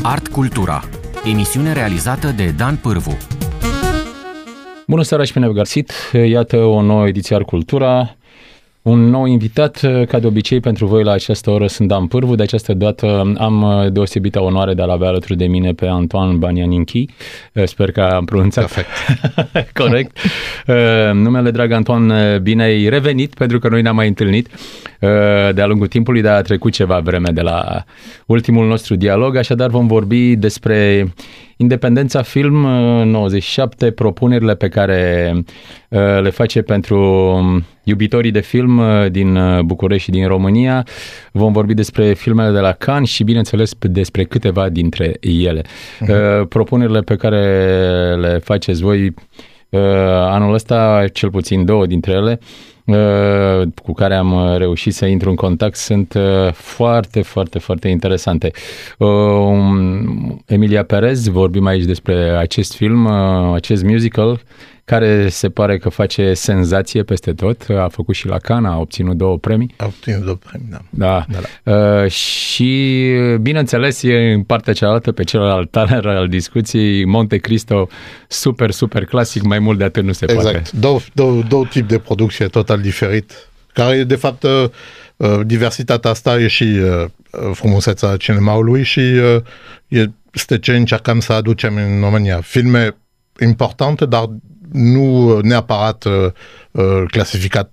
Art Cultura, emisiune realizată de Dan Pârvu. Bună seara și bine v-am găsit! Iată o nouă ediție Art Cultura. Un nou invitat, ca de obicei, pentru voi la această oră sunt Dan Pârvu. De această dată am deosebită onoare de a-l avea alături de mine pe Antoine Banianinchi. Sper că am pronunțat corect. Numele drag Antoine, bine ai revenit, pentru că noi ne-am mai întâlnit de-a lungul timpului, dar a trecut ceva vreme de la ultimul nostru dialog, așadar vom vorbi despre Independența Film 97, propunerile pe care le face pentru iubitorii de film din București și din România. Vom vorbi despre filmele de la Cannes și, bineînțeles, despre câteva dintre ele. Propunerile pe care le faceți voi anul ăsta, cel puțin două dintre ele, cu care am reușit să intru în contact, sunt foarte, foarte, foarte interesante. Emilia Perez, vorbim aici despre acest film, acest musical, care se pare că face senzație peste tot. A făcut și la Cannes, a obținut 2 premii. A obținut 2 premii, da. Și, bineînțeles, e în partea cealaltă, pe celălalt taler al discuției, Monte Cristo, super, super clasic, mai mult de atât nu se poate. Exact. Două tipuri de producție total diferit, care, de fapt, diversitatea asta e și frumusețea cinemaului și este ce încercăm să aducem în România. Filme importante, dar nu neapărat clasificat.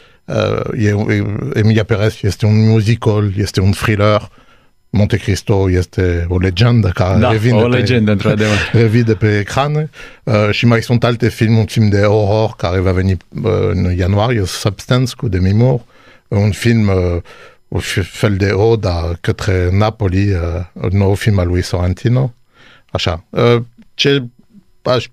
Emilia Perez este un musical, este un thriller. Monte Cristo este o legendă care revine pe ecran și mai sunt alte filme, un film de horror care va veni în ianuarie, Substance cu Demi Moore, un film, un fel de oda către Napoli, un nou film al lui Sorrentino. Așa. Ce aș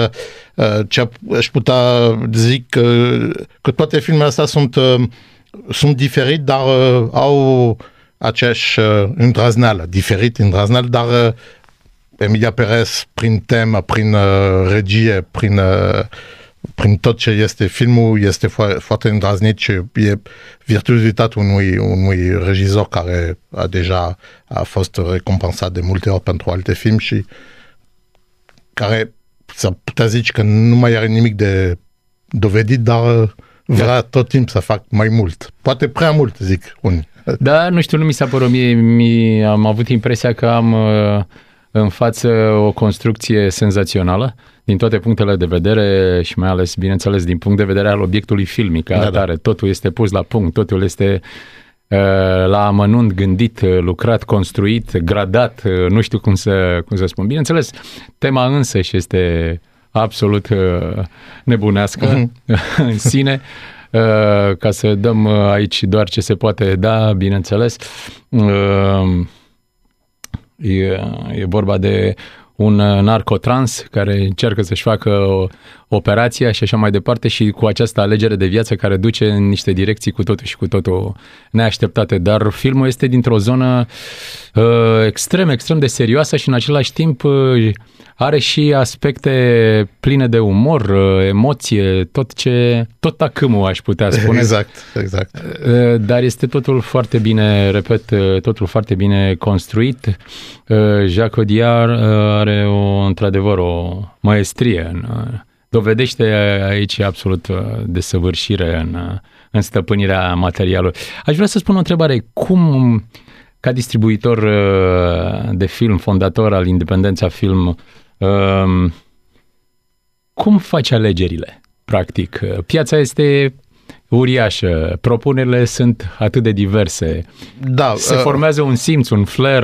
putea zic că toate filmele astea sunt diferite, dar au aceeași îndrăzneală, îndrăzneală, dar Emilia Perez, prin temă, prin regie, prin tot ce este filmul, este foarte îndrăznit și e virtuozitatea unui regizor care deja a fost recompensat de multe ori pentru alte filme și care să putea zice că nu mai are nimic de dovedit, dar vrea tot timpul să fac mai mult. Poate prea mult, zic unii. Da, nu știu, nu mi s-a părut. Am avut impresia că am în față o construcție senzațională din toate punctele de vedere și mai ales, bineînțeles, din punct de vedere al obiectului filmic. Ca atare. Totul este pus la punct, totul este la amănunt, gândit, lucrat, construit, gradat, nu știu cum să spun. Bineînțeles, tema însăși este absolut nebunească în sine. Ca să dăm aici doar ce se poate da, bineînțeles. E vorba de un narcotrans care încearcă să-și facă operația și așa mai departe și cu această alegere de viață care duce în niște direcții cu totul și cu totul neașteptate. Dar filmul este dintr-o zonă extrem, extrem de serioasă și în același timp are și aspecte pline de umor, emoție, tot tacâmul, aș putea spune. Exact. Dar este totul foarte bine, repet, totul foarte bine construit. Jacques Audiard are într-adevăr o maestrie dovedește aici absolut desăvârșire în stăpânirea materialului. Aș vrea să spun o întrebare. Cum, ca distribuitor de film, fondator al Independența Film, cum faci alegerile, practic? Piața este uriașă, propunerile sunt atât de diverse. Da, se formează un simț, un flair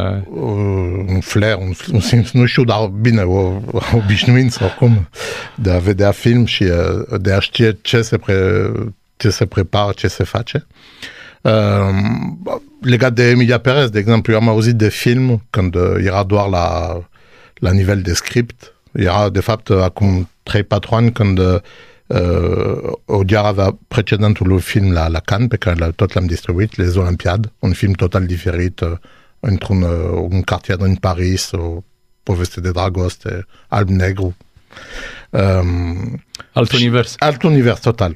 un simț, nu știu, dar bine, o obișnuință oricum de a vedea film și de a ști ce se prepară, ce se face. Legat de Emilia Perez, de exemplu, eu am auzit de film când era doar la nivel de script. Era, de fapt, acum 3-4 ani când Audiard avea precedentul lui film la Cannes, pe care tot l-am distribuit, Les Olympiades, un film total diferit, într-un cartier din Paris, o poveste de dragoste, alb-negru. Alt univers total.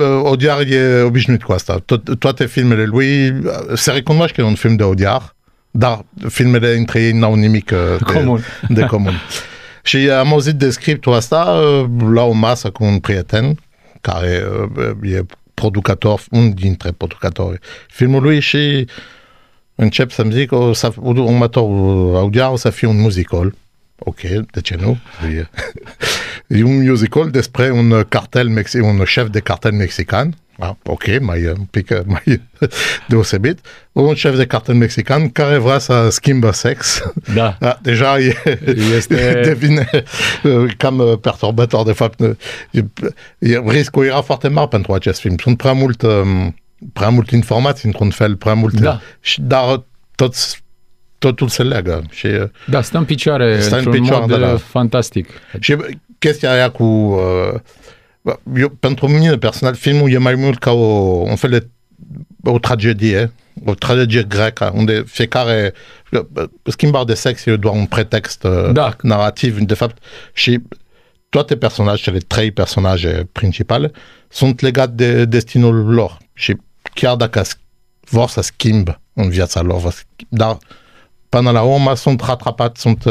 Audiard e obișnuit cu asta. Toate filmele lui se recunoaște că e un film de Audiard, dar filmele între ei n-au nimic de comun. Și am auzit de scriptul asta la o masă cu un prieten care e producător, un dintre producătorii filmului și încep să-mi zic următorul audio o să fie un musical. Ok, de ce nu? E un musical despre un șef de cartel mexican. Ok, un pic mai deosebit. Un șef de cartel mexican care vrea să schimbă sex. Da. Deja devine cam perturbator, de fapt. Riscul era foarte mare pentru acest film. Sunt prea multe informații, într-un fel, prea multe. Dar totul se leagă. Și, stă în picioare, într-un mod fantastic. Și chestia aia cu... pentru mine personal, filmul e mai mult ca un fel de o tragedie grecă, unde fiecare schimbare de sex e doar un pretext narrativ, de fapt, și toate personajele, 3 personaje principale, sunt legate de destinul lor. Și chiar dacă vor să schimbe în viața lor, dar până la urmă sunt ratrapați, sunt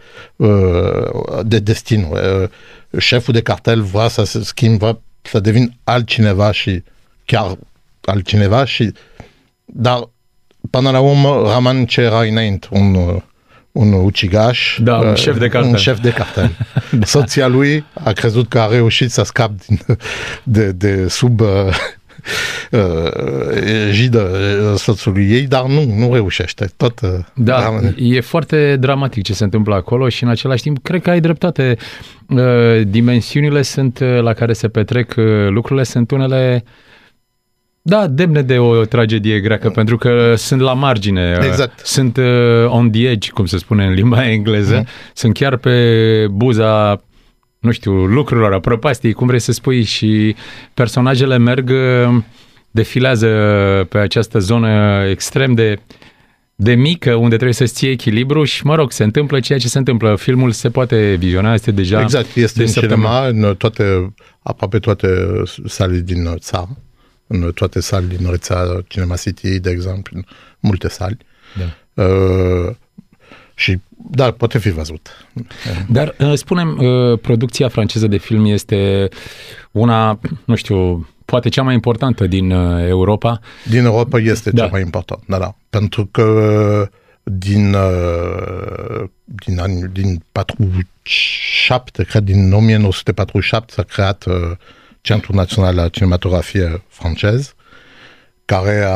de destinul. Șeful de cartel vrea să se schimbe, să devină altcineva și chiar altcineva, dar până la urmă rămân ce era înainte, un ucigaș, un șef de cartel. Un șef de cartel. Soția lui a crezut că a reușit să scape de sub egidă soțului ei, dar nu reușește. E foarte dramatic ce se întâmplă acolo și în același timp cred că ai dreptate. Dimensiunile la care se petrec lucrurile sunt unele demne de o tragedie greacă, pentru că sunt la margine. Exact. Sunt on the edge, cum se spune în limba engleză. Sunt chiar pe buza lucrurilor, a prăpastiei, cum vrei să spui, și personajele defilează pe această zonă extrem de mică, unde trebuie să-ți ții echilibru și, se întâmplă ceea ce se întâmplă. Filmul se poate viziona, este deja... Exact, este în cinema, aproape toate salele din țară, în toate salele din rețea Cinema City, de exemplu, în multe sali. Și, poate fi văzut. Dar, spune-mi, producția franceză de film este una, poate cea mai importantă din Europa? Din Europa este cea mai importantă, da. Pentru că din 47, cred, din 1947 s-a creat Centrul Național al Cinematografiei francez, care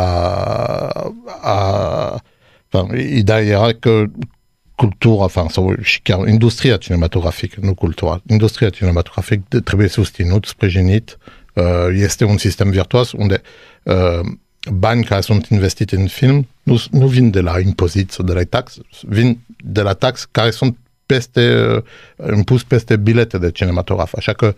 ideea era că cultura, și chiar industria cinematografică, nu cultura, industria cinematografică trebuie susținut, sprijinit. Este un sistem virtuos unde bani care sunt investiți în film nu vin de la impozit sau de la tax, vin de la tax care sunt impus peste bilete de cinematograf. Așa că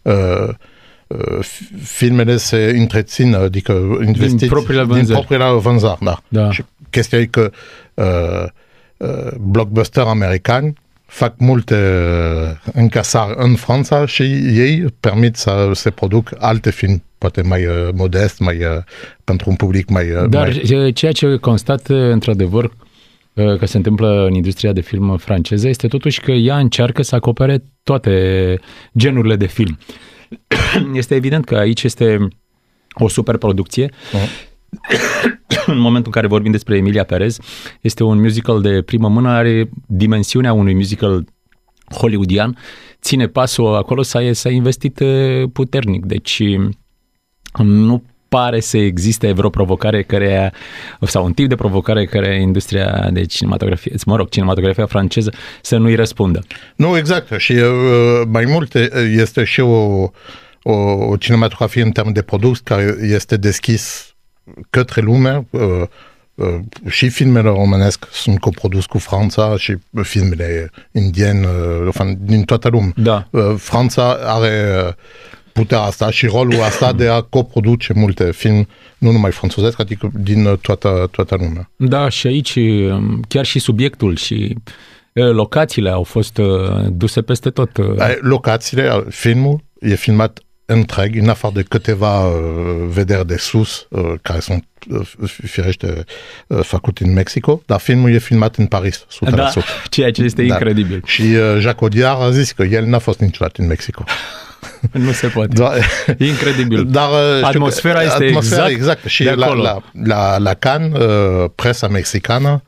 filmele se întrețin, adică investiți din propriile vânzări. Da. Și chestia e că blockbuster americani fac multe încasări în Franța și ei permit să se produc alte filme, poate mai modest, pentru un public mai... Dar ceea ce constat într-adevăr că se întâmplă în industria de film franceză este totuși că ea încearcă să acopere toate genurile de film. Este evident că aici este o superproducție. În momentul în care vorbim despre Emilia Perez, este un musical de primă mână, are dimensiunea unui musical hollywoodian, ține pasul acolo, s-a investit puternic. Deci nu pare să existe vreo provocare sau un tip de provocare care industria de cinematografie, cinematografia franceză să nu-i răspundă. Nu, exact. Și mai mult este și o cinematografie în termen de produs care este deschis către lume. Și filmele românesc sunt coprodus cu Franța și filmele indiene din toată lumea. Da. Franța are puterea asta și rolul asta de a coproduce multe filme, nu numai francezesc, adică din toată lumea. Da, și aici chiar și subiectul și locațiile au fost duse peste tot. Locațiile, filmul e filmat întreg, în afară de câteva vederi de sus, care sunt firește făcute în Mexico, dar filmul e filmat în Paris, 100%. Da, ceea ce este incredibil. Și Jacques Audiard a zis că el n-a fost niciodată în Mexico. Nu se poate. Incredibil. Dar atmosfera este exact. Și la Cannes, presa mexicană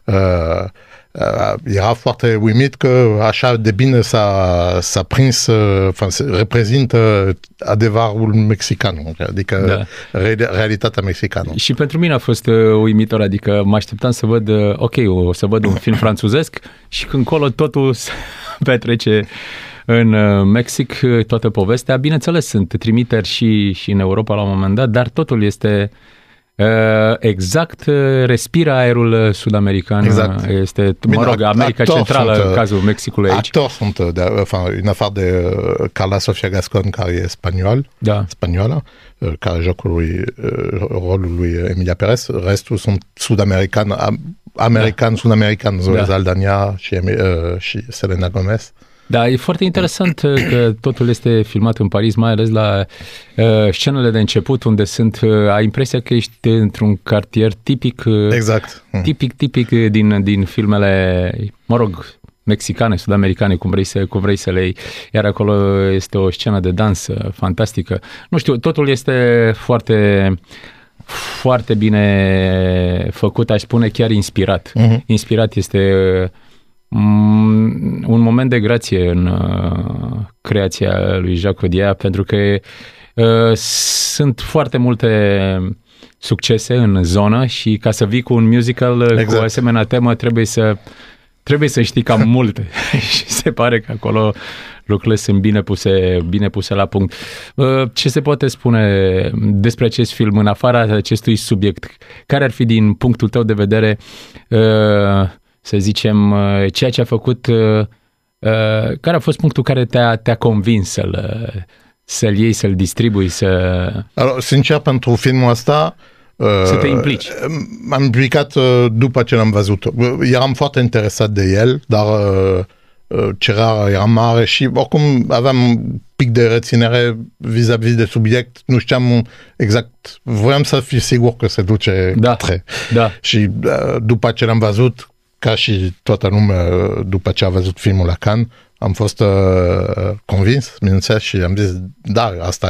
era foarte uimit că așa de bine s-a prins, reprezintă adevărul mexican, adică realitatea mexicană. Și pentru mine a fost uimitor, adică mă așteptam să văd, o să văd un film franțuzesc și când colo totul se petrece în Mexic, toată povestea. Bineînțeles, sunt trimiteri și în Europa la un moment dat, dar totul este exact, respiră aerul sud-american. Exact. Este, America Centrală, în cazul Mexicului aici. Actori sunt, în afară de Carla Sofia Gascon, care e spaniolă, care joacă rolul lui Emilia Perez, restul sunt sud-american, Zoe Saldana și Selena Gomez. Da, e foarte interesant că totul este filmat în Paris, mai ales la scenele de început, unde ai impresia că ești într-un cartier tipic, tipic din filmele, mexicane, sud-americane, cum vrei să le iei. Iar acolo este o scenă de dans fantastică. Nu știu, totul este foarte, foarte bine făcut, aș spune chiar inspirat. Inspirat este un moment de grație în creația lui Jacques Audiard, pentru că sunt foarte multe succese în zonă și ca să vii cu un musical cu o asemenea temă trebuie să știi cam multe și se pare că acolo lucrurile sunt bine puse la punct. Ce se poate spune despre acest film în afara acestui subiect? Care ar fi din punctul tău de vedere să zicem, ceea ce a făcut, care a fost punctul care te-a convins să-l iei, să-l distribui, sincer, pentru filmul ăsta să te implici. M-am implicat după ce l-am văzut. Eram foarte interesat de el, dar cererea era mare și oricum aveam un pic de reținere vis-a-vis de subiect. Nu știam exact, voiam să fiu sigur că se duce către. Da. Și după ce l-am văzut, ca și toată lumea, după ce a văzut filmul la Cannes, am fost convins, bineînțeles, și am zis, asta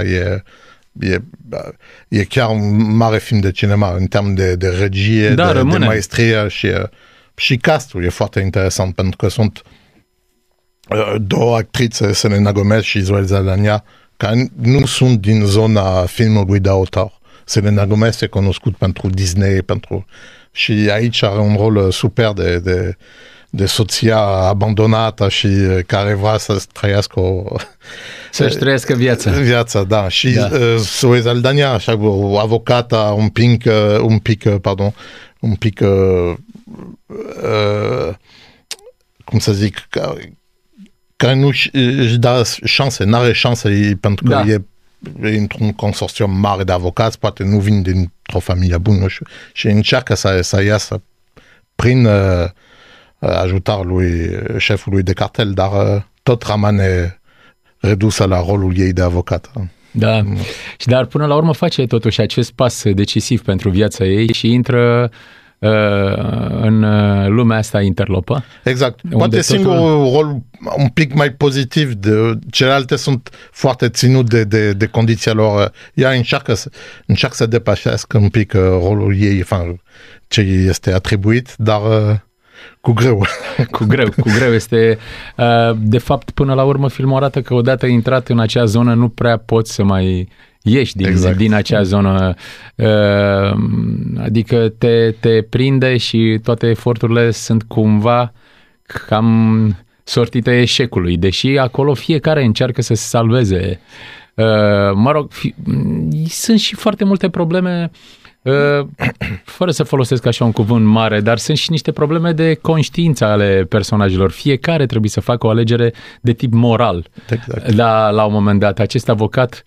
e chiar un mare film de cinema în termen de regie, de maestrie și castul e foarte interesant, pentru că sunt două actrițe, Selena Gomez și Zoe Saldana, care nu sunt din zona filmului de autor. Selena Gomez e cunoscut pentru Disney, și aici are un rol super de soția abandonată și care vrea să-și trăiască să-și trăiască viața. Da. Și Zoe Saldana, așa, o avocată un pic cum să zic, care nu își dă șanse, n-are șanse pentru că e într-un consorțium mare de avocați, poate nu vin dintr-o familie bună și încearcă să iasă prin ajutorul șefului de cartel, dar tot rămâne redusă la rolul ei de avocat. Da, dar până la urmă face totuși acest pas decisiv pentru viața ei și intră în lumea asta interlopă. Exact. Poate singurul rol un pic mai pozitiv, celelalte sunt foarte ținut de condiția lor. Ea încearcă să depășească un pic rolul ei, ce este atribuit, dar cu greu. Cu greu este. De fapt, până la urmă, filmul arată că odată intrat în acea zonă nu prea poți să mai ieși din acea zonă. Adică te prinde și toate eforturile sunt cumva cam sortite eșecului, deși acolo fiecare încearcă să se salveze. Sunt și foarte multe probleme, fără să folosesc așa un cuvânt mare, dar sunt și niște probleme de conștiință ale personajelor. Fiecare trebuie să facă o alegere de tip moral. Exact. La un moment dat, acest avocat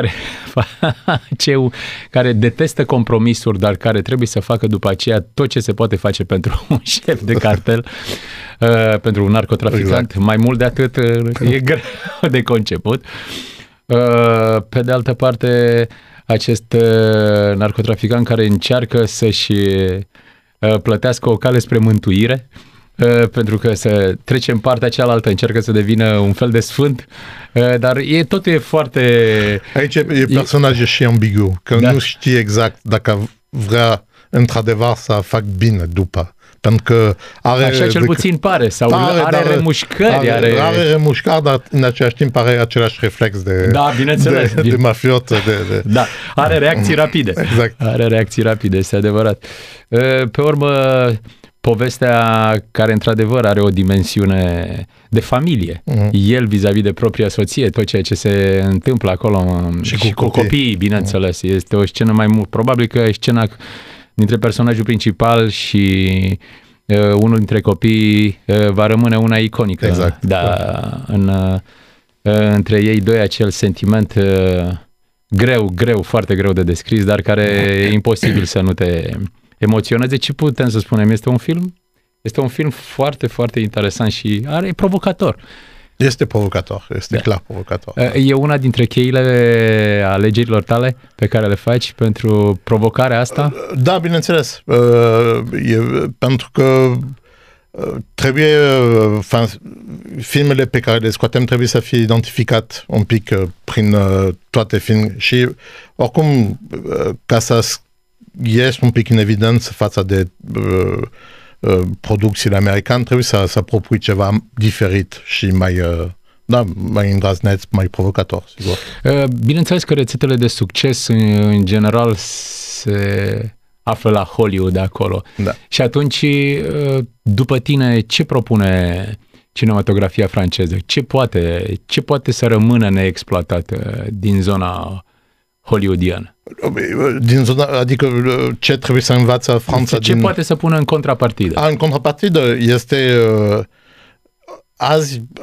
care detestă compromisuri, dar care trebuie să facă după aceea tot ce se poate face pentru un șef de cartel, pentru un narcotraficant, mai mult de atât, e greu de conceput. Pe de altă parte, acest narcotraficant care încearcă să-și plătească o cale spre mântuire, pentru că să trece în partea cealaltă, încearcă să devină un fel de sfânt, dar totul e foarte... Aici e personajul și ambigu, că nu știe exact dacă vrea într-adevăr să fac bine după. Pentru că are... Așa cel puțin pare, sau are remușcări. Are remușcări, dar în același timp are același reflex de mafiot. Da, are reacții rapide. Exact. Are reacții rapide, este adevărat. Pe urmă, povestea care într-adevăr are o dimensiune de familie. El vis-a-vis de propria soție, tot ceea ce se întâmplă acolo și cu copiii, bineînțeles. Este o scenă mai mult. Probabil că e scena dintre personajul principal și unul dintre copii va rămâne una iconică. Exact. Între ei doi acel sentiment greu, foarte greu de descris, dar care e imposibil să nu te emoționeze. Ce putem să spunem? Este un film foarte, foarte interesant și e provocator. Este provocator, este clar provocator. E una dintre cheile alegerilor tale pe care le faci pentru provocarea asta? Da, bineînțeles. Pentru că trebuie, filmele pe care le scoatem trebuie să fie identificat un pic prin toate filmele și oricum ca să ies un pic în evidență față de producțiile americane, trebuie să propui ceva diferit și mai îndrăzneț, mai provocator, sigur. Bineînțeles că rețetele de succes în general se află la Hollywood acolo. Da. Și atunci, după tine, ce propune cinematografia franceză? Ce poate să rămână neexploatat din zona hollywoodiană? Adică ce trebuie să învață Franța? Ce poate să pună în contrapartidă? În contrapartidă este azi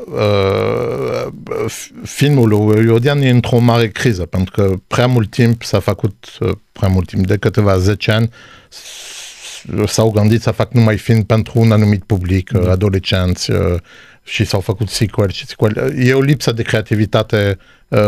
filmul hollywoodian e într-o mare criză, pentru că prea mult timp, de câteva 10 ani, s-au gândit să fac numai film pentru un anumit public, adolescenți, și s-au făcut sequel. E o lipsă de creativitate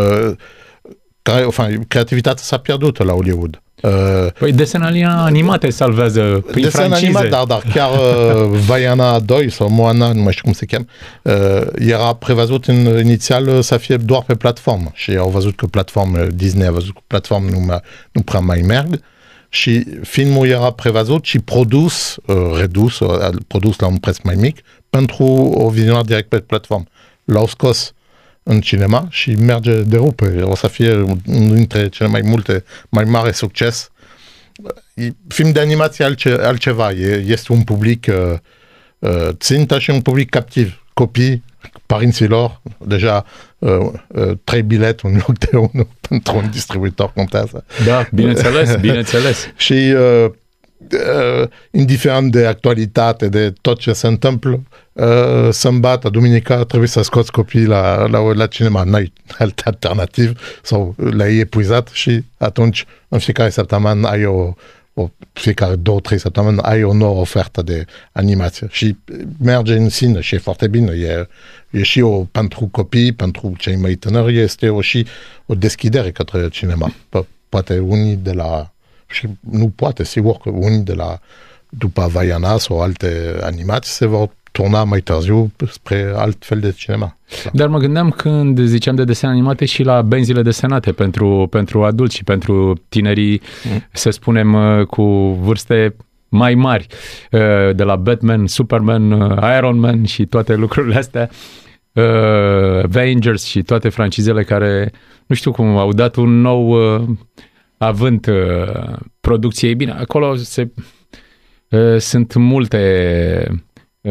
creativitatea s-a pierdut la Hollywood. Păi desenele animate salvează prin francize. Dar chiar Vaiana 2 sau Moana, nu mai știu cum se cheamă, era prevăzut inițial să fie doar pe platformă și au văzut că Disney a văzut că platformă nu prea mai merg și filmul era prevăzut și produs la un preț mai mic pentru o vizionare direct pe platformă. L-au scos în cinema și merge de rupe. O să fie unul dintre cele mai mare succes. Film de animație altceva. Este un public țintă și un public captiv. Copii, părinților, deja 3 bilete în loc de 1 pentru un distribuitor contează. Da, bineînțeles. Și indiferent de actualitate, de tot ce se întâmplă, sâmbătă, duminica, trebuie să scoți copiii la cinema. N-ai alt alternativ sau le-ai epuizat și atunci în fiecare săptămână ai fiecare 2-3 săptămâni ai o nouă ofertă de animație și merge în sine și e foarte bine. E și pentru copii, pentru cei mai tânări, este și o deschidere către cinema. Poate unii de la și nu poate, sigur că unii după Vaiana sau alte animații se vor turna mai târziu spre alt fel de cinema. Dar mă gândeam când ziceam de desene animate și la benzile desenate pentru adulți și pentru tinerii, să spunem, cu vârste mai mari, de la Batman, Superman, Iron Man și toate lucrurile astea, Avengers și toate francizele care, nu știu cum, au dat un nou avânt producției. Bine, acolo sunt multe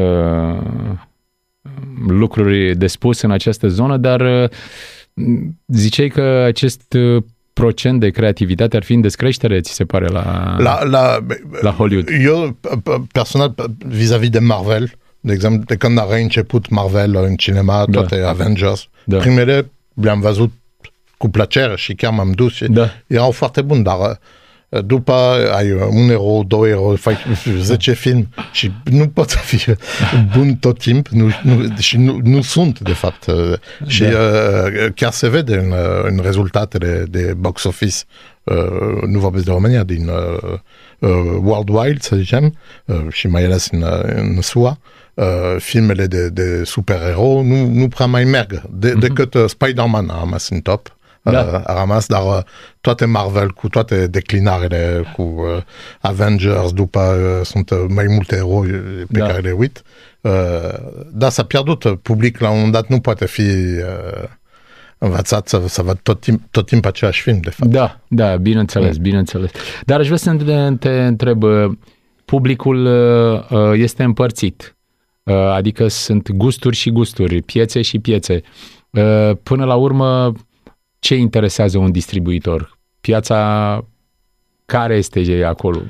lucruri de spus în această zonă, dar ziceai că acest procent de creativitate ar fi în descreștere, ți se pare, la Hollywood? Eu, personal, vis-a-vis de Marvel, de exemplu, de când a reînceput Marvel în cinema, toate Avengers, primele le-am văzut cu plăcere și chiar m-am dus și erau foarte buni, dar după ai un erou, 2 eroi, faci 10 film și nu poți fi bun tot timp, nu sunt, de fapt. Și chiar se vede în rezultatele de box office, nu vorbesc de România, din worldwide, să zicem, și mai ales în SUA, filmele de supererou nu prea mai merg, decât Spider-Man a rămas în top. A rămas, dar toate Marvel, cu toate declinarele, cu Avengers, după sunt mai multe eroi pe care le uit. Da, s-a pierdut public, la un moment dat nu poate fi învățat să văd tot timpul același film, de fapt. Da, bineînțeles. Dar aș vrea să te întreb, publicul este împărțit, adică sunt gusturi și gusturi, piețe și piețe. Până la urmă, ce interesează un distribuitor? Piața care este acolo?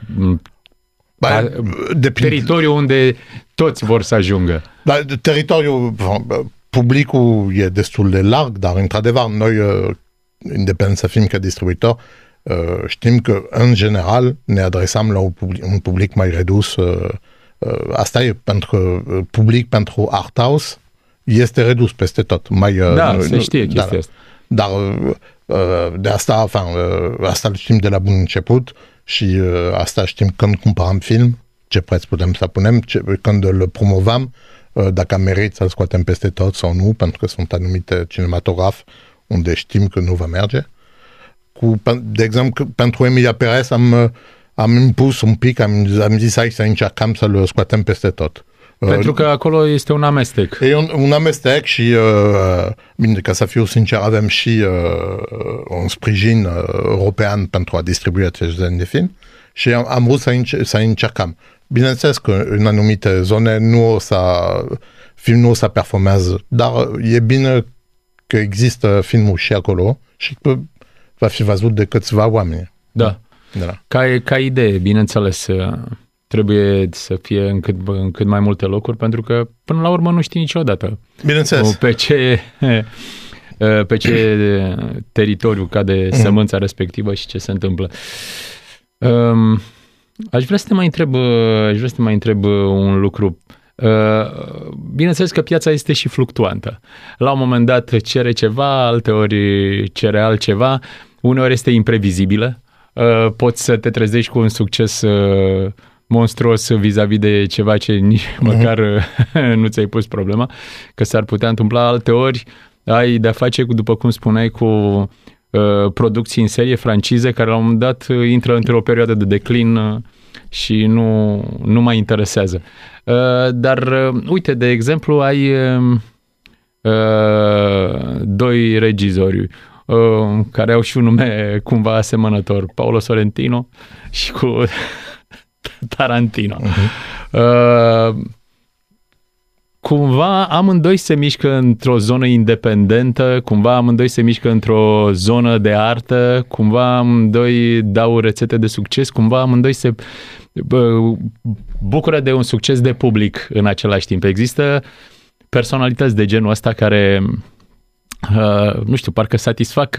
Teritoriul unde toți vor să ajungă. Teritoriul, publicul e destul de larg, dar într-adevăr noi, independența film ca distribuitor, știm că în general ne adresăm la un public mai redus. Asta e pentru că public pentru art house este redus peste tot. Se știe chestia asta. Dar de asta, asta știm de la bun început și asta știm când cumpărăm film, ce preț putem să punem, când îl promovăm, dacă merit să-l scoatem peste tot sau nu, pentru că sunt anumite cinematografi unde știm că nu va merge. De exemplu, pentru Emilia Perez am impus un pic, am zis aici să încercăm să-l scoatem peste tot. Pentru că acolo este un amestec. E un amestec și, bine, ca să fiu sincer, avem și un sprijin european pentru a distribui acest gen de film și am vrut să încercăm. Bineînțeles că în anumite zone filmul nu o să performează, dar e bine că există filmul și acolo și că va fi văzut de câțiva oameni. Da. Ca idee, bineînțeles, trebuie să fie în cât mai multe locuri, pentru că până la urmă nu știi niciodată. Bineînțeles. Pe ce teritoriu cade sămânța respectivă și ce se întâmplă. Aș vrea să te mai întreb un lucru. Bineînțeles că piața este și fluctuantă. La un moment dat cere ceva, alteori cere altceva, uneori este imprevizibilă. Poți să te trezești cu un succes monstruos vis-a-vis de ceva ce nici măcar nu ți-ai pus problema, că s-ar putea întâmpla. Alteori ai de-a face, după cum spuneai, cu producții în serie, francize, care la un moment dat intră într-o perioadă de declin și nu mai interesează. Dar, uite, de exemplu, ai doi regizori care au și un nume cumva asemănător, Paolo Sorrentino și cu Tarantino. Cumva amândoi se mișcă într-o zonă independentă, cumva amândoi se mișcă într-o zonă de artă, cumva amândoi dau rețete de succes, cumva amândoi se bucură de un succes de public în același timp. Există personalități de genul ăsta care, nu știu, parcă satisfac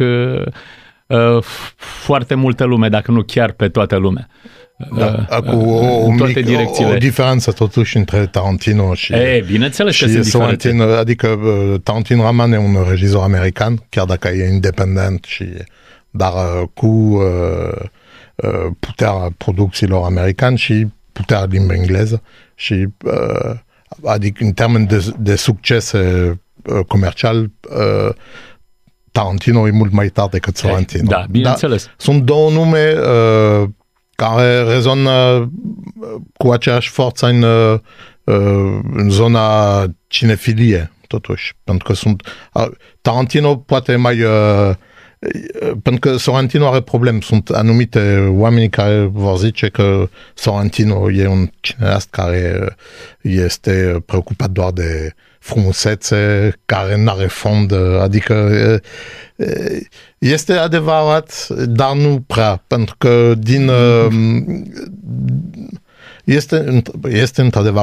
foarte multă lume, dacă nu chiar pe toată lumea. Cu o diferență totuși între Tarantino și bineînțeles că sunt Sorrentino, adică Tarantino rămâne un regizor american, chiar dacă e independent, dar cu puterea producțiilor americane și puterea limba engleză și adică în termen de succes comercial, Tarantino e mult mai tare decât Sorrentino. Da, bineînțeles. Sunt două nume care rezonă cu aceeași forță în zona cinefilie, totuși. Pentru că Tarantino poate mai... pentru că Sorrentino are probleme. Sunt anumite oameni care vor zice că Sorrentino e un cineast care este preocupat doar de frumusețe, care n-are fond, adică este adevărat, dar nu prea, pentru că este într-adevăr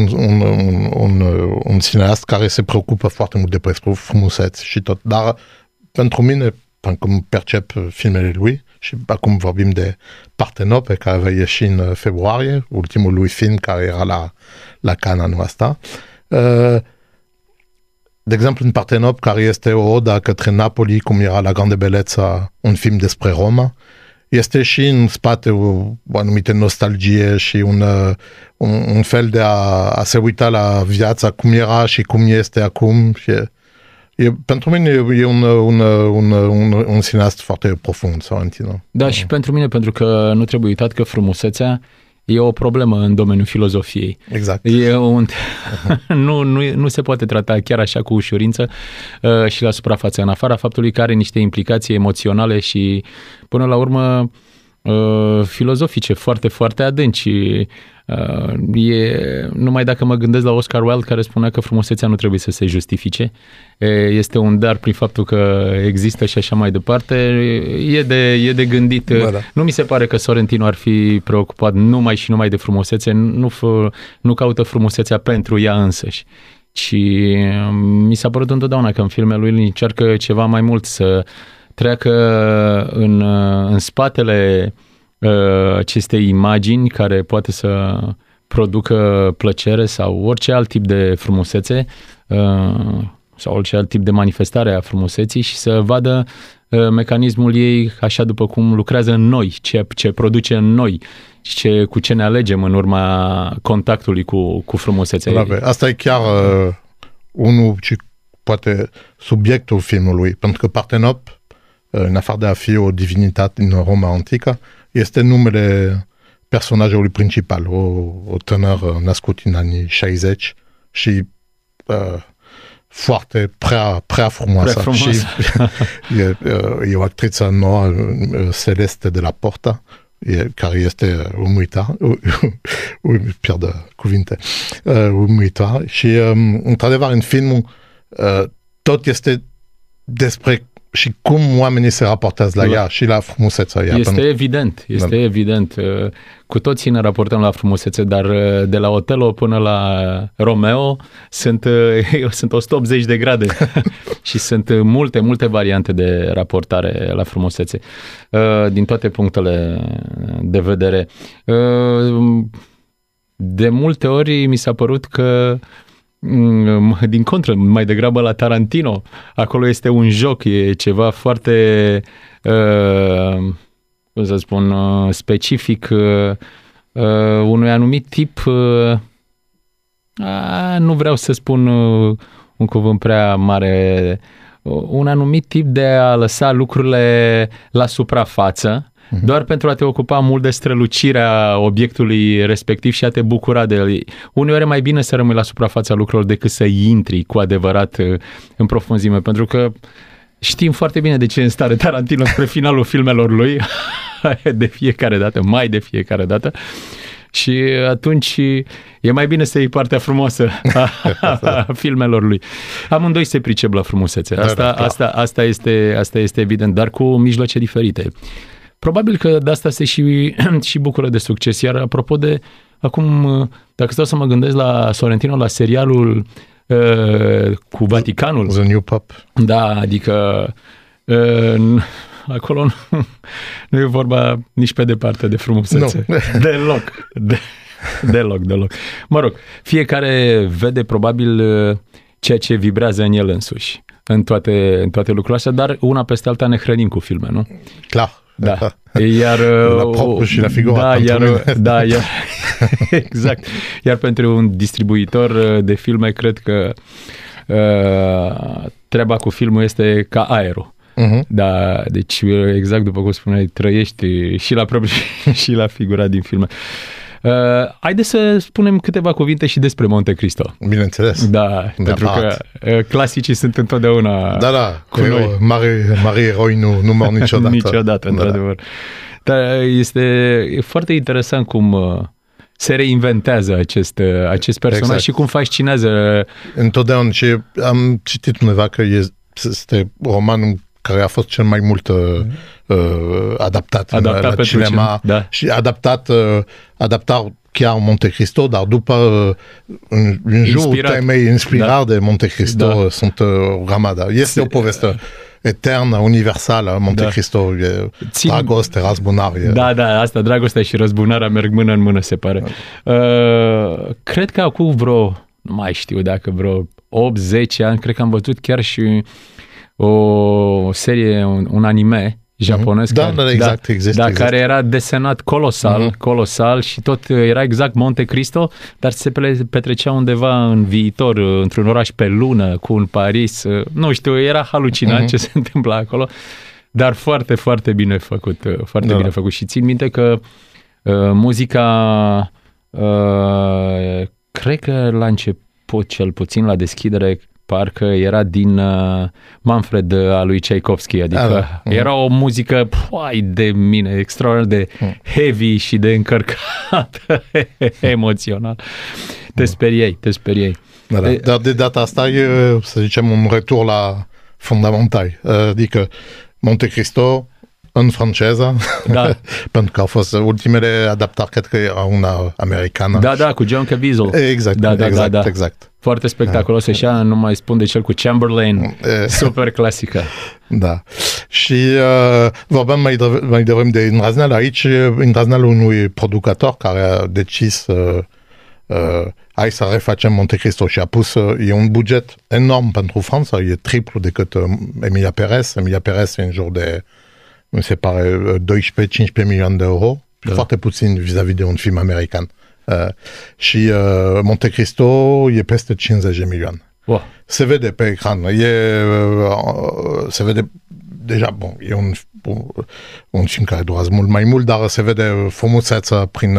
un cineast care se preocupă foarte mult de frumuseți și tot, dar pentru mine, pentru că percep filmele lui Și acum vorbim de Partenope, care va ieși în februarie, ultimul lui film care era la Cannes anul ăsta. De exemplu, în Partenope, care este o odă către Napoli, cum era La Grande Bellezza, un film despre Roma, este și în spate o anumită nostalgie și un fel de a se uita la viața, cum era și cum este acum. Și pentru mine e un cineast foarte profund, Sorrentino. Da, și pentru mine, pentru că nu trebuie uitat că frumusețea e o problemă în domeniul filozofiei. Exact. Nu se poate trata chiar așa cu ușurință și la suprafață, în afara faptului că are niște implicații emoționale și, până la urmă, filozofice foarte, foarte adânci. Numai dacă mă gândesc la Oscar Wilde, care spunea că frumusețea nu trebuie să se justifice, este un dar prin faptul că există și așa mai departe, e de gândit. Da. Nu mi se pare că Sorrentino ar fi preocupat numai și numai de frumusețe, nu caută frumusețea pentru ea însăși, ci mi s-a părut întotdeauna că în filmele lui încearcă ceva mai mult, să treacă în spatele acestei imagini care poate să producă plăcere sau orice alt tip de frumusețe sau orice alt tip de manifestare a frumuseții și să vadă mecanismul ei așa după cum lucrează în noi, ce produce în noi și cu ce ne alegem în urma contactului cu frumusețea ei. Asta e chiar unul ce poate subiectul filmului, pentru că Partenope, în afară de a fi o divinitate în Roma antică, este numele personajului principal, o tânără născut în anii 60 și foarte prea frumoasă. Și e o actriță nouă, Celeste de la Porta, care este pierdă cuvinte, umuitoare. Și, într-adevăr, în filmul tot este despre și cum oamenii se raportează la ea și la frumusețea ei. Este evident. Cu toții ne raportăm la frumusețe, dar de la Otello până la Romeo sunt 180 de grade și sunt multe variante de raportare la frumusețe din toate punctele de vedere. De multe ori mi s-a părut că din contră, mai degrabă la Tarantino, acolo este un joc, e ceva foarte cum să spun, specific unui anumit tip, nu vreau să spun un cuvânt prea mare, un anumit tip de a lăsa lucrurile la suprafață, doar pentru a te ocupa mult de strălucirea obiectului respectiv și a te bucura de el. Uneori e mai bine să rămâi la suprafața lucrurilor decât să intri cu adevărat în profunzime, pentru că știm foarte bine de ce e în stare Tarantino spre finalul filmelor lui, de fiecare dată, și atunci e mai bine să iei partea frumoasă a filmelor lui. Amândoi se pricep la frumusețe. Asta este evident, dar cu mijloace diferite. Probabil că de asta se și bucură de succes. Iar apropo de, acum, dacă stau să mă gândesc la Sorrentino, la serialul cu Vaticanul. The New Pope. Da, adică acolo nu e vorba nici pe departe de frumusețe. No. Deloc. Mă rog, fiecare vede probabil ceea ce vibrează în el însuși, în toate lucrurile astea, dar una peste alta ne hrănim cu filme, nu? Clar. Da. Iar la propriu și la figurat. Exact. Iar pentru un distribuitor de filme, cred că treaba cu filmul este ca aerul. Da, deci exact după cum spuneai, trăiești și la propriu și la figurat din filme. Haideți să spunem câteva cuvinte și despre Monte Cristo. Bineînțeles. Da, pentru că clasicii sunt întotdeauna cu noi. Mari eroi nu mor niciodată. Niciodată, într-adevăr. Dar este foarte interesant cum se reinventează acest personaj și cum fascinează. Întotdeauna, și am citit undeva că este romanul care a fost cel mai mult adaptat la cinema și adaptat chiar Monte Cristo, dar după în jurul temei inspirat de Monte Cristo sunt o grămadă. Este o poveste eternă, universală, Monte Cristo, e dragoste, răzbunare. Da, asta, dragostea și răzbunarea merg mână în mână, se pare. Cred că acum vreo, nu mai știu dacă vreo 8-10 ani, cred că am văzut chiar și o serie, un anime japonez, există. Care era desenat colosal și tot era exact Monte Cristo, dar se petrecea undeva în viitor, într-un oraș pe lună, cu un Paris, nu știu, era halucinant ce se întâmpla acolo, dar foarte, foarte bine făcut, bine făcut. Și țin minte că muzica, cred că la început, cel puțin la deschidere, parcă era din Manfred al lui Tchaikovsky, adică era o muzică de mine, extraordinar de heavy și de încărcată emoțional. Te speriei. Dar de data asta e, să zicem, un retur la fundamentali, adică Monte Cristo în franceză, pentru că au fost ultimele adaptări, cred că era una americană. Da, cu John Caviezel. Exact. Foarte spectaculos, așa, nu mai spun de cel cu Chamberlain, super clasică. Da. Și vorbeam mai devreme de îndrăzneală. Aici îndrăzneală unui producător care a decis hai să refacem Monte Cristo și a pus, e un buget enorm pentru Franța, e triplu decât Emilia Pérez. Emilia Pérez e în jur de, mi se pare, 12-15 milioane de euro, foarte puțin vis-a-vis de un film american. Și Monte Cristo e peste 50 de milioane. Wow. Se vede pe ecran, se vede deja, e un film care durează mult mai mult, dar se vede frumusețea prin...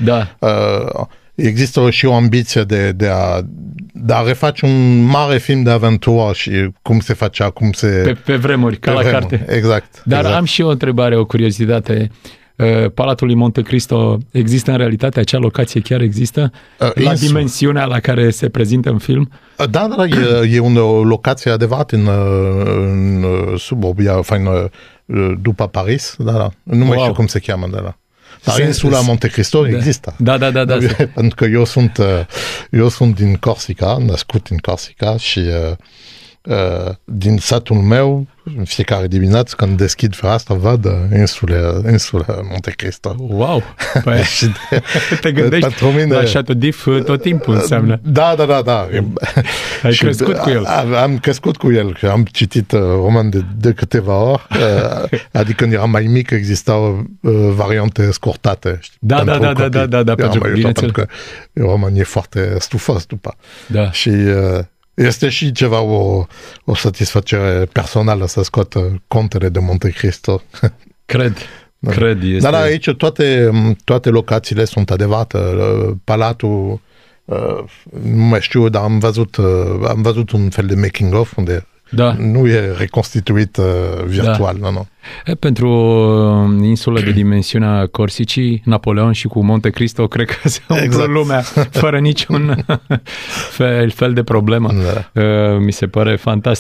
există și o ambiție de a reface un mare film de aventură și cum se facea, cum se... Pe vremuri, ca la carte. Exact. Dar am și o întrebare, o curiozitate. Palatul lui Monte Cristo există în realitate? Acea locație chiar există? La dimensiunea la care se prezintă în film? Da, e o locație adevărată în suburbia, după Paris, nu mai știu cum se cheamă, dar insula Monte Cristo există. Da. Pentru că eu sunt din Corsica, născut în Corsica și din satul meu, în fiecare dimineață, când deschid fereastra, văd insula Monte Cristo. Wow! Păi, te gândești la Chateau d'If tot timpul, înseamnă. Da. Ai crescut cu el. Am crescut cu el, am citit roman de câteva ori, adică când eram mai mic existau variante scurtate. Da, pentru că roman e foarte stufos după. Da. Și... este și ceva o satisfacere personală să scoată contele de Monte Cristo. Cred. Este... Dar aici toate locațiile sunt adevărate. Palatul, nu mai știu, dar am văzut un fel de making-of unde nu e reconstituit virtual. Nu. Pentru insulă de dimensiunea Corsicii, Napoleon și cu Monte Cristo, cred că se umplă lumea fără niciun fel de problemă. Mi se pare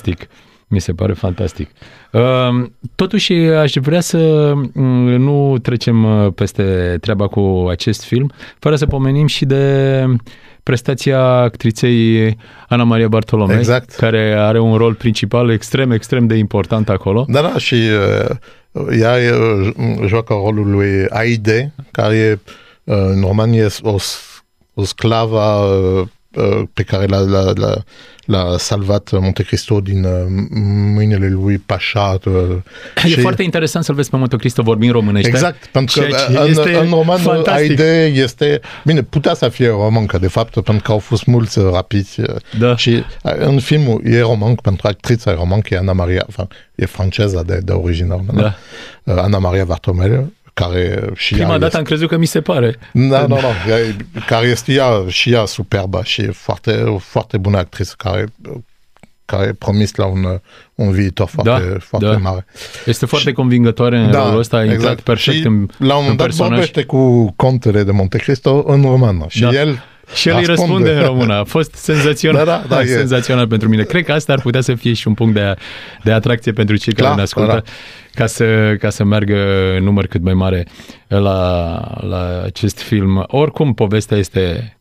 fantastic. Totuși, aș vrea să nu trecem peste treaba cu acest film, fără să pomenim și de prestația actriței Ana Maria Bartolomei, care are un rol principal extrem de important acolo. Da, și ea joacă rolul lui Aide, care în România e o sclavă pe care l-a salvat Monte Cristo din mâinile lui Pașa. E foarte interesant să-l vezi pe Monte Cristo vorbind românește. Exact, pentru că în roman Aide este... Bine, putea să fie româncă, de fapt, pentru că au fost mulți rapiți. Și în filmul e româncă, pentru actrița e româncă, e Ana Maria, e franceză de origine română. Ana Maria Bartolomei, care și prima dată am crezut că mi se pare. Nu. Care este și ea superbă și foarte, foarte bună actriță care promis la un viitor foarte mare. Este foarte convingătoare în rolul ăsta, exact perfect și în la un moment dat vorbește cu contele de Monte Cristo în romană și el îi răspunde în română. A fost senzațional. Senzațional pentru mine. Cred că asta ar putea să fie și un punct de atracție pentru cei care ne ascultă, ca să meargă în număr cât mai mare la acest film. Oricum, povestea este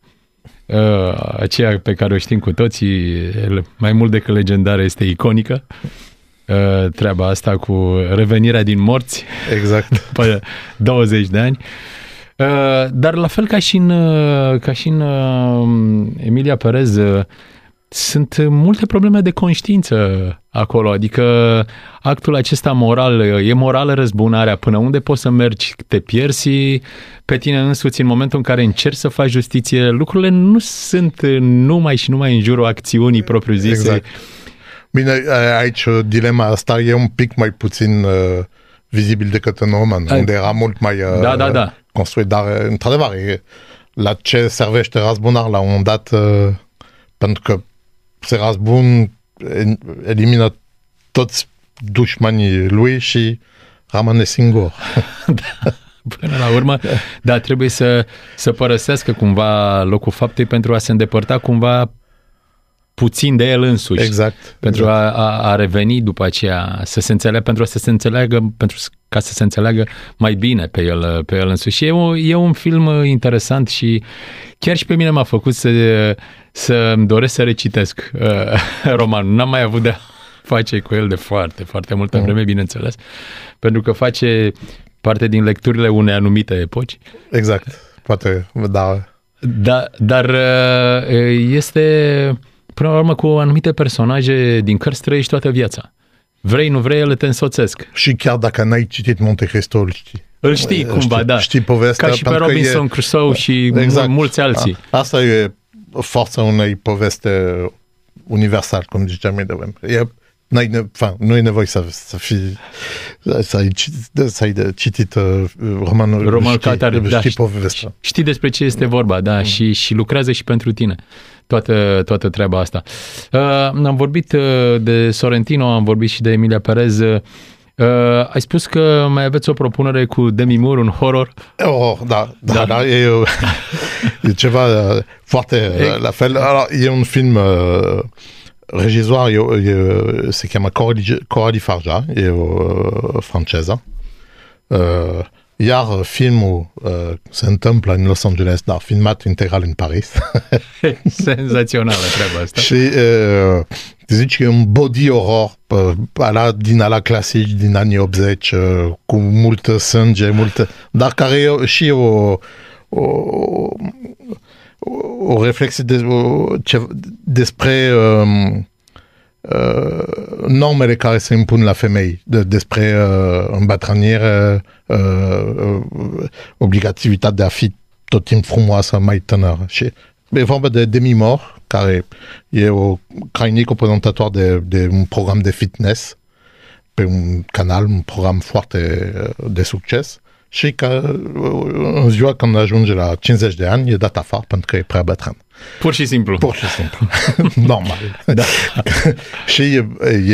aceea pe care o știm cu toții, mai mult decât legendară, este iconică. treaba asta cu revenirea din morți. Exact. După 20 de ani. Dar la fel ca și în Emilia Perez, sunt multe probleme de conștiință acolo, adică actul acesta moral, e morală răzbunarea, până unde poți să mergi, te pierzi pe tine însuți în momentul în care încerci să faci justiție, lucrurile nu sunt numai și numai în jurul acțiunii propriu-zise. Exact. Bine, aici dilema asta e un pic mai puțin vizibil decât în roman, unde era mult mai construit, dar într-adevăr, la ce servește răzbunar la un moment dat, pentru că se răzbun elimină toți dușmanii lui și rămâne singur. Până la urmă, da, trebuie să părăsească cumva locul faptei pentru a se îndepărta cumva puțin de el însuși. Exact. Pentru a reveni după aceea, să se înțeleagă, ca să se înțeleagă mai bine pe el însuși. Și e un film interesant și chiar și pe mine m-a făcut să-mi doresc să recitesc romanul. N-am mai avut de face cu el de foarte, foarte multă vreme, bineînțeles, pentru că face parte din lecturile unei anumite epoci. Exact. Poate, da. Dar este, până la urmă, cu anumite personaje din cărți trăiești toată viața. Vrei, nu vrei, ele te însoțesc. Și chiar dacă n-ai citit Monte Cristo, îl știi. Îl știi cumva, da. Știi povestea. Ca și pe Robinson Crusoe și mulți alții. Asta e forța unei poveste universal, cum ziceam mai devreme. Nu e nevoie să ai citit romanul știi povestea. Știi despre ce este vorba, da, și lucrează și pentru tine. Toată treaba asta. Am vorbit de Sorrentino, am vorbit și de Emilia Perez. Ai spus că mai aveți o propunere cu Demi Moore, un horror? Da, e ceva foarte la fel. E un film regizor, se cheamă Coralie Farja, e o franceză. Iar filmul se întâmplă în Los Angeles, dar filmat integral în Paris. Senzațională treaba asta. Și zici că e un body horror din ala clasici din anii 80, cu multă sânge, dar care e și o reflexie despre normele care se impun la femei, despre îmbătrânire, obligativitatea de a fi tot timp frumoasă, mai tânără. Și e vorba de Demi Moore, care e o cranic, o prezentator de un program de fitness pe un canal, un program foarte de succes, și că în ziua când ajunge la 50 de ani e dat afară pentru că e prea bătrân. Pur și simplu. Normal. Da. Și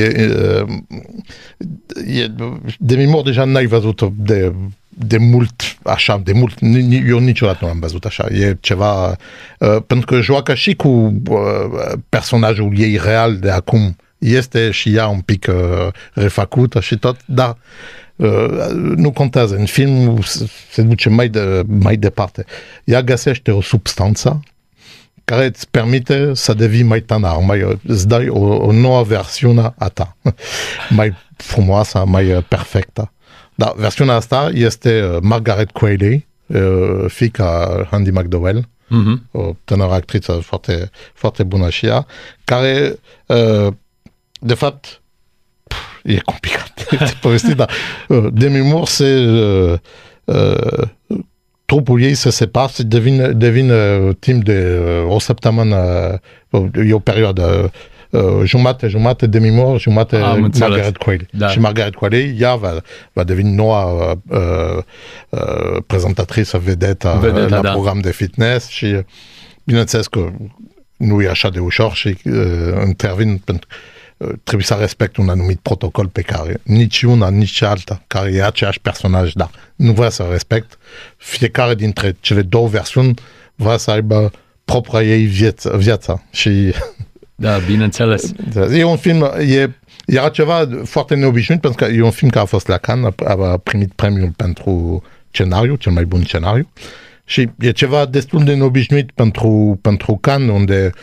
Demi Moore deja n-ai văzut de mult, eu niciodată nu am văzut așa. E ceva, pentru că joacă și cu personajul ei real de acum. Este și ea un pic refăcută și tot, dar nu contează. În film se duce mai departe. Ea găsește o substanță care îți permite să devii mai tânăr, îți dai o nouă versiune a ta, mai frumoasă, mai perfectă. Dar versiunea asta este Margaret Qualley, fiica Andie MacDowell, o tânără actriță foarte, foarte bună și ea, care, de fapt, e complicat de povestit, dar Demi Moore trupul ei se separă, se devine timp de o săptămână, e o perioadă jumate Demi Moore, jumate Margaret Qualley. Da. Și Margaret Qualley, ea va deveni noua prezentatriță vedetă la program de fitness și bineînțeles că nu e așa de ușor și intervin pentru trebuie să respect un anumit protocol pe care nici una, nici alta, care e aceeași personaj, dar nu vrea să respect. Fiecare dintre cele două versiuni vrea să aibă propria ei viața. Și da, bineînțeles. E un film, era ceva foarte neobișnuit, pentru că e un film care a fost la Cannes, a primit premiul pentru scenariu, cel mai bun scenariu, și e ceva destul de neobișnuit pentru Cannes, unde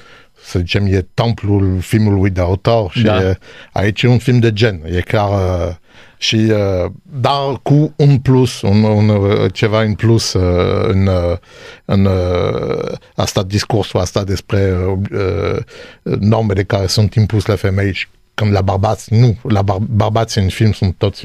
să zicem, e templul filmului de autor și aici e un film de gen, e clar, și dar cu un plus, ceva în plus în asta, discursul asta despre normele care sunt impuse la femei și când la bărbați, bărbații în film sunt toți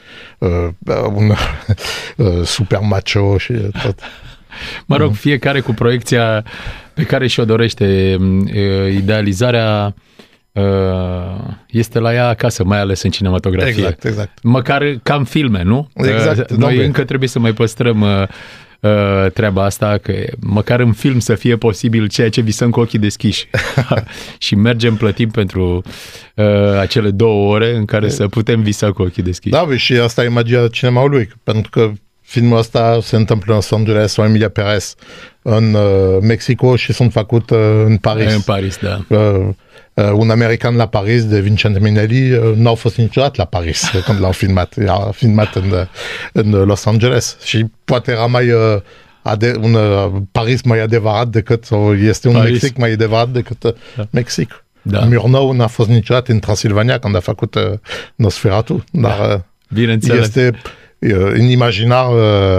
super macho și tot. Mă rog, fiecare cu proiecția pe care și-o dorește. Idealizarea este la ea acasă, mai ales în cinematografie. Exact. Măcar cam filme, nu? Exact. Noi încă trebuie să mai păstrăm treaba asta, că măcar în film să fie posibil ceea ce visăm cu ochii deschiși. Și mergem, plătim pentru acele 2 ore în care să putem visa cu ochii deschiși. Da, și asta e magia cinemaului, pentru că filmul ăsta se întâmplă în Los Angeles sau Emilia Perez în Mexico și sunt făcut în Paris. În Paris, da. Un american la Paris de Vincent Minnelli n-au fost niciodată la Paris când l-au filmat. A filmat în Los Angeles și poate era mai un Paris mai adevărat decât, sau este un Paris. Mexic mai adevărat decât Mexic. Da. Murnau n-a fost niciodată în Transilvania când a făcut Nosferatu, dar este în imaginar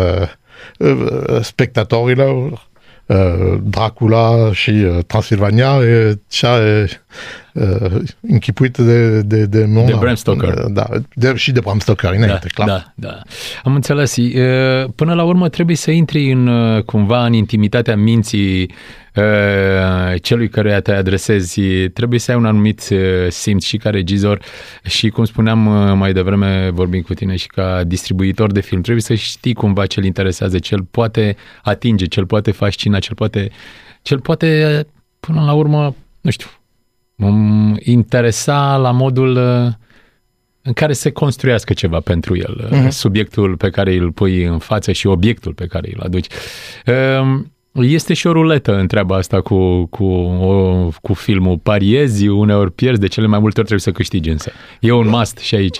spectatorilor Dracula și Transilvania e cea închipuită de Murnau. De Bram Stoker. Și de Bram Stoker, înainte, clar. Da. Am înțeles. Până la urmă trebuie să intri cumva în intimitatea minții celui căruia te adresezi. Trebuie să ai un anumit simț și ca regizor și, cum spuneam mai devreme vorbind cu tine, și ca distribuitor de film. Trebuie să știi cumva ce-l interesează, ce-l poate atinge, ce-l poate fascina, ce-l poate până la urmă, nu știu, interesa la modul în care se construiască ceva pentru el, subiectul pe care îl pui în față și obiectul pe care îl aduci. Este și o ruletă în treaba asta cu filmul. Pariezi, uneori pierzi, de cele mai multe ori trebuie să câștigi însă. E un must și aici.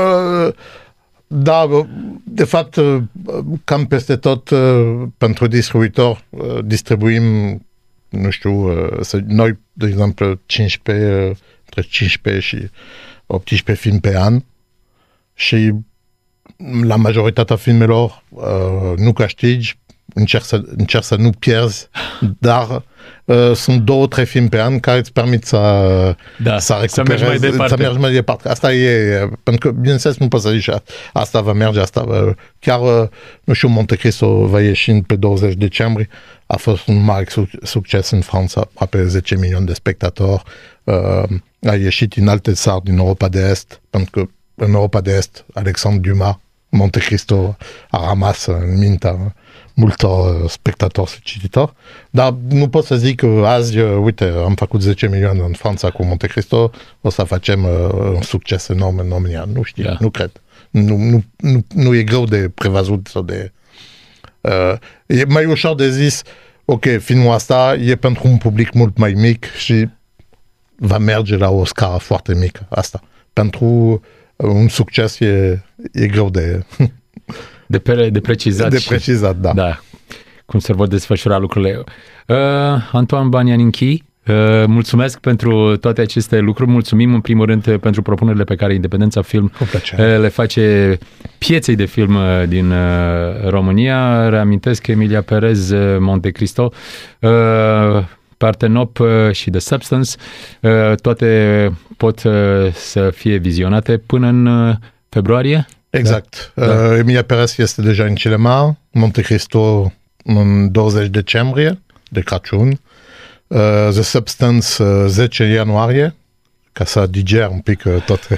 Da, de fapt, cam peste tot pentru distribuitor distribuim, nu știu, noi, de exemplu, între 15 și 18 filme pe an și la majoritatea filmelor nu câștigi, încerc să nu pierzi, dar sunt 2-3 filme pe an care îți permit să recuperezi, să mergi mai departe. Asta e, pentru că, bineînțeles, nu poți să zici asta va merge, asta chiar, nu știu, Monte Cristo va ieși pe 20 decembrie, a fost un mare succes în Franța, aproape 10 milioane de spectatori, a ieșit în alte țări din Europa de Est, pentru că în Europa de Est, Alexandre Dumas, Monte Cristo a rămas în mintea multor spectatori și cititori, dar nu pot să zic că azi, uite, am făcut 10 milioane în Franța cu Monte Cristo, o să facem un succes enorm în România. Nu știu, nu cred. Nu e greu de prevăzut sau de... e mai ușor de zis, ok, filmul ăsta e pentru un public mult mai mic și va merge la o scară foarte mică. Asta. Pentru un succes e greu de... De precizat. De precizat, da. Cum se vor desfășura lucrurile. Antoine Banianinchi, mulțumesc pentru toate aceste lucruri. Mulțumim în primul rând pentru propunerile pe care Independența Film le face pieței de film din România. Reamintesc că Emilia Perez, Monte Cristo, Partenop și The Substance, toate pot să fie vizionate până în februarie. Exact. Da. Emilia Perez este deja în cinema, Monte Cristo în 20 decembrie, de Crăciun, The Substance 10 ianuarie, ca să diger un pic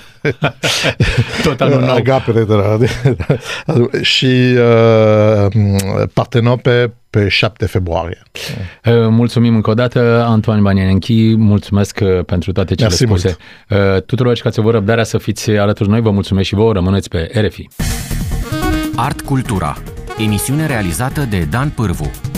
tot anul nou. Agapele și Partenope pe 7 februarie. Mulțumim încă o dată, Antoine Banianinchi, mulțumesc pentru toate cele spuse. Tuturor și că ați avut răbdarea să fiți alături de noi, vă mulțumesc și vouă, rămâneți pe RFI. Art Cultura, emisiune realizată de Dan Pârvu.